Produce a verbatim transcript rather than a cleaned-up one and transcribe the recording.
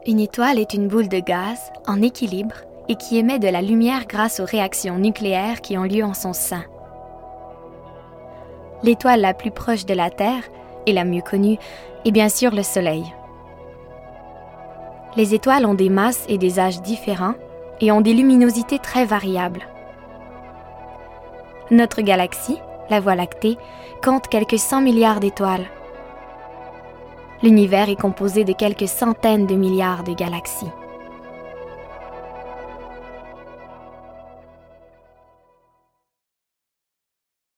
Une étoile est une boule de gaz en équilibre et qui émet de la lumière grâce aux réactions nucléaires qui ont lieu en son sein. L'étoile la plus proche de la Terre, et la mieux connue, est bien sûr le Soleil. Les étoiles ont des masses et des âges différents et ont des luminosités très variables. Notre galaxie, la Voie lactée, compte quelques cent milliards d'étoiles. L'univers est composé de quelques centaines de milliards de galaxies.